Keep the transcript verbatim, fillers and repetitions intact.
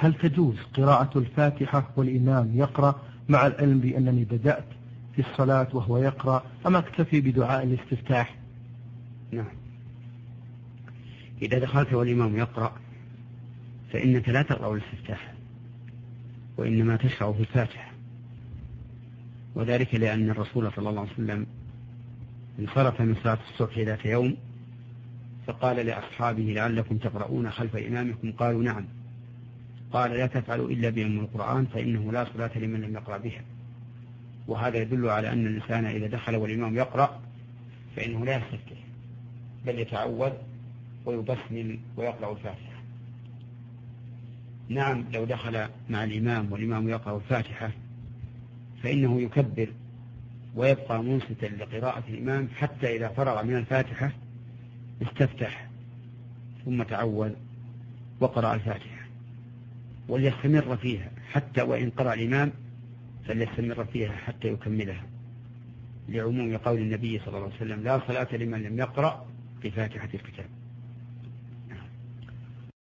هل تجوز قراءة الفاتحة والإمام يقرأ مع العلم بأنني بدأت في الصلاة وهو يقرأ، أم أكتفي بدعاء الاستفتاح؟ نعم، إذا دخلت والإمام يقرأ فإنك لا تقرأ الاستفتاح، وإنما تشرع في الفاتحة، وذلك لأن الرسول صلى الله عليه وسلم انصرف من صلاة الصبح ذات يوم فقال لأصحابه لعلكم تقرؤون خلف إمامكم؟ قالوا نعم. قال لا تفعلوا إلا بأم القرآن فإنه لا صلاة لمن لم يقرأ بها. وهذا يدل على أن الإنسان إذا دخل والإمام يقرأ فإنه لا يستفتح، بل يتعوذ ويبسمل ويقرأ الفاتحة. نعم، لو دخل مع الإمام والإمام يقرأ الفاتحة فإنه يكبر ويبقى منصتا لقراءة الإمام حتى إذا فرغ من الفاتحة استفتح ثم تعوذ وقرأ الفاتحة، وليستمر فيها حتى وإن قرأ الإمام فليستمر فيها حتى يكملها، لعموم قول النبي صلى الله عليه وسلم لا صلاة لمن لم يقرأ بفاتحة الكتاب.